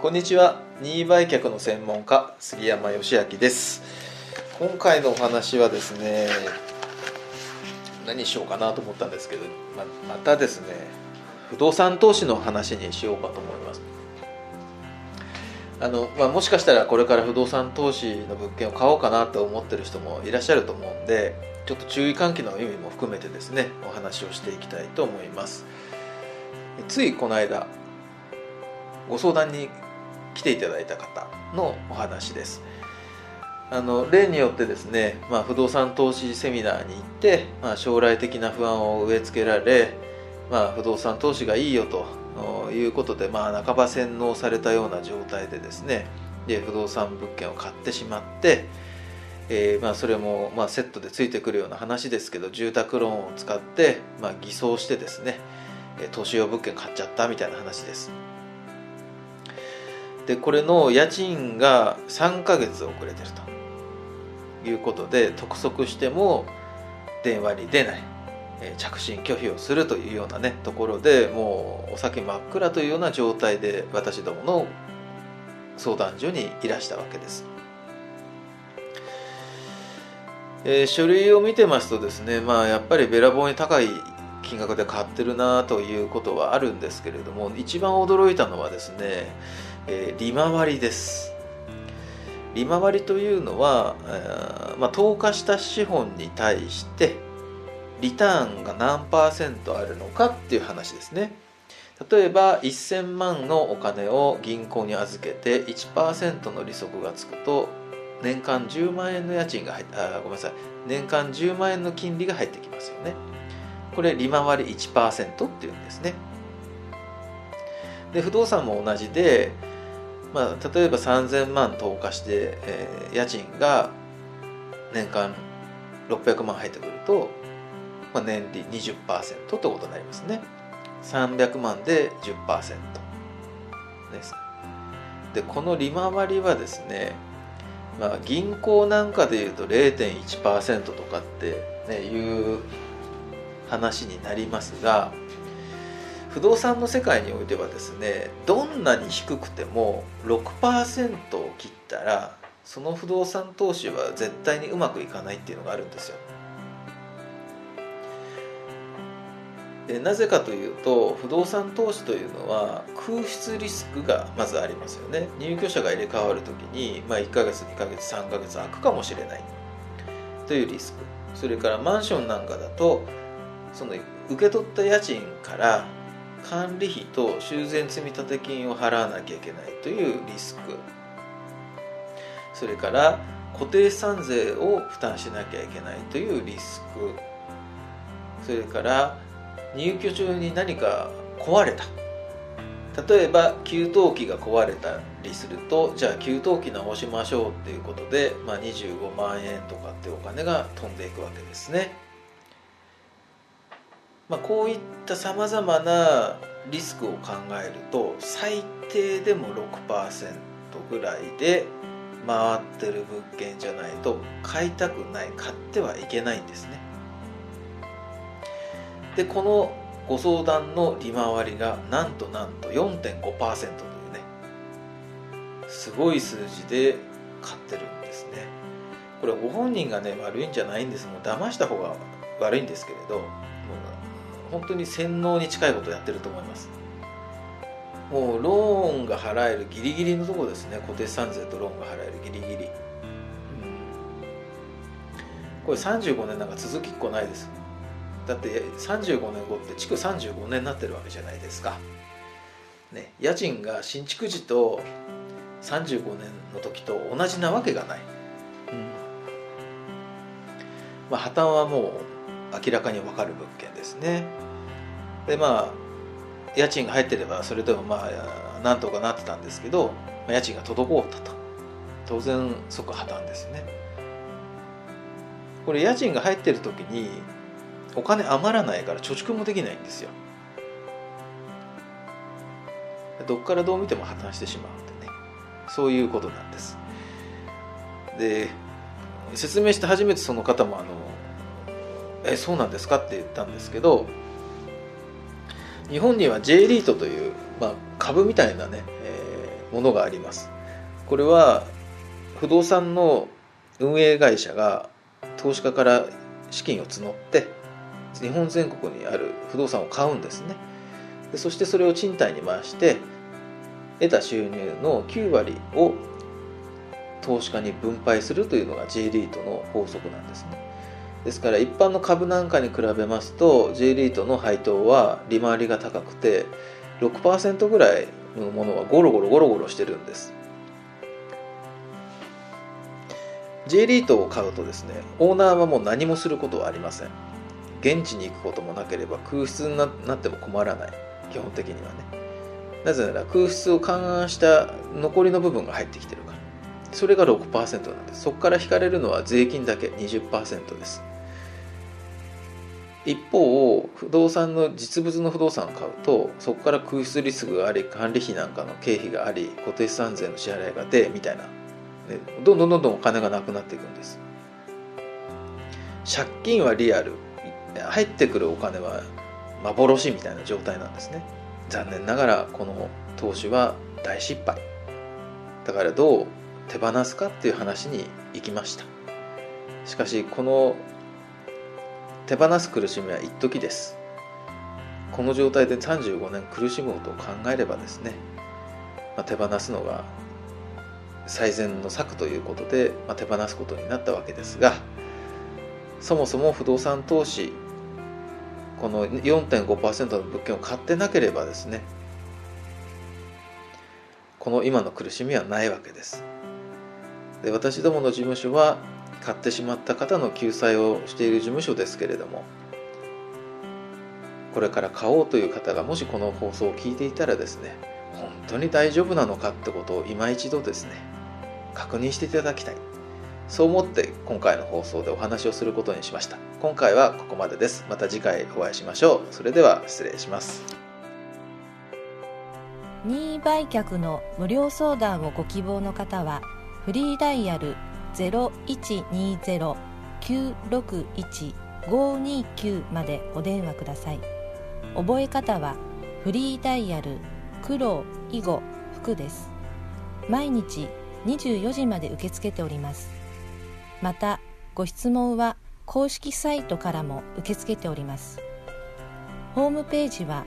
こんにちは。任意売却の専門家杉山義明です。今回のお話はですね、何しようかなと思ったんですけど、またですね、不動産投資の話にしようかと思います。もしかしたらこれから不動産投資の物件を買おうかなと思ってる人もいらっしゃると思うんで、ちょっと注意喚起の意味も含めてですね、お話をしていきたいと思います。ついこの間ご相談に来ていただいた方のお話です。例によってですね、不動産投資セミナーに行って、将来的な不安を植え付けられ、不動産投資がいいよということで、半ば洗脳されたような状態でですね、不動産物件を買ってしまって、それもセットでついてくるような話ですけど、住宅ローンを使って、偽装してですね、投資用物件買っちゃったみたいな話です。でこれの家賃が3ヶ月遅れてるということで、督促しても電話に出ない、着信拒否をするというようなねところで、もうお先真っ暗というような状態で私どもの相談所にいらしたわけです。書類を見てますとですね、やっぱりべらぼうに高い金額で買ってるなということはあるんですけれども、一番驚いたのはですね、利回りです。利回りというのは、投下した資本に対してリターンが何%あるのかっていう話ですね。例えば1000万のお金を銀行に預けて 1% の利息がつくと、年間10万円の家賃が年間10万円の金利が入ってきますよね。これ利回り 1% っていうんですね。で不動産も同じで、例えば3000万投下して、家賃が年間600万入ってくると、年利 20% ということになりますね。300万で 10% です。でこの利回りはですね、銀行なんかでいうと 0.1% とかって、いう話になりますが、不動産の世界においてはですね、どんなに低くても 6% を切ったらその不動産投資は絶対にうまくいかないっていうのがあるんですよ。でなぜかというと、不動産投資というのは空室リスクがまずありますよね。入居者が入れ替わるときに、1ヶ月2ヶ月3ヶ月空くかもしれないというリスク。それからマンションなんかだと、その受け取った家賃から管理費と修繕積立金を払わなきゃいけないというリスク。それから固定資産税を負担しなきゃいけないというリスク。それから入居中に何か壊れた、例えば給湯器が壊れたりすると、じゃあ給湯器直しましょうっていうことで、25万円とかってお金が飛んでいくわけですね。こういったさまざまなリスクを考えると、最低でも 6% ぐらいで回ってる物件じゃないと買いたくない、買ってはいけないんですね。でこのご相談の利回りがなんと 4.5% というね、すごい数字で買ってるんですね。これご本人がね悪いんじゃないんです。もう騙した方が悪いんですけれど、もう本当に洗脳に近いことをやってると思います。もうローンが払えるギリギリのところですね。固定資産税とローンが払えるギリギリ、これ35年なんか続きっこないです。だって35年後って築35年になってるわけじゃないですか、家賃が新築時と35年の時と同じなわけがない、破綻はもう明らかに分かる物件ですね。で家賃が入ってればそれでもなんとかなってたんですけど、家賃が滞ったと、当然即破綻ですね。これ家賃が入ってる時にお金余らないから貯蓄もできないんですよ。どっからどう見ても破綻してしまうんでね、そういうことなんです。で説明して初めてその方もそうなんですかって言ったんですけど、日本には J リートという、株みたいなね、 ものがあります。これは不動産の運営会社が投資家から資金を募って日本全国にある不動産を買うんですね。でそしてそれを賃貸に回して得た収入の9割を投資家に分配するというのが J リートの法則なんですね。ですから一般の株なんかに比べますと J リートの配当は利回りが高くて 6% ぐらいのものはゴロゴロしてるんです。J リートを買うとですね、オーナーはもう何もすることはありません。現地に行くこともなければ空室になっても困らない、基本的にはね。なぜなら空室を勘案した残りの部分が入ってきてるから。それが 6% なんです。そこから引かれるのは税金だけ 20% です。一方、不動産の実物の不動産を買うと、そこから空室リスクがあり、管理費なんかの経費があり、固定資産税の支払いが出みたいな、どんどんお金がなくなっていくんです。借金はリアル、入ってくるお金は幻みたいな状態なんですね。残念ながらこの投資は大失敗だから、どう手放すかっていう話に行きました。しかしこの手放す苦しみは一時です。この状態で35年苦しむことを考えればですね、手放すのが最善の策ということで、手放すことになったわけですが、そもそも不動産投資、この 4.5% の物件を買ってなければですね、この今の苦しみはないわけです。で、私どもの事務所は買ってしまった方の救済をしている事務所ですけれども、これから買おうという方がもしこの放送を聞いていたらですね、本当に大丈夫なのかってことを今一度ですね、確認していただきたい。そう思って今回の放送でお話をすることにしました。今回はここまでです。また次回お会いしましょう。それでは失礼します。 任意売却の無料相談をご希望の方は、フリーダイヤル 0120-961-529 までお電話ください。覚え方はフリーダイヤル黒囲碁福です。毎日24時まで受け付けております。またご質問は公式サイトからも受け付けております。ホームページは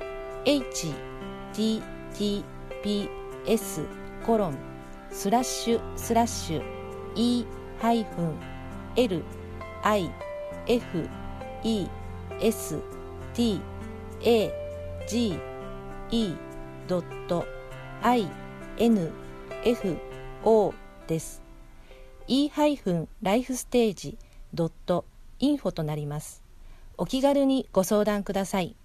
https://e-lifestage.info です。e-lifestage.info となります。お気軽にご相談ください。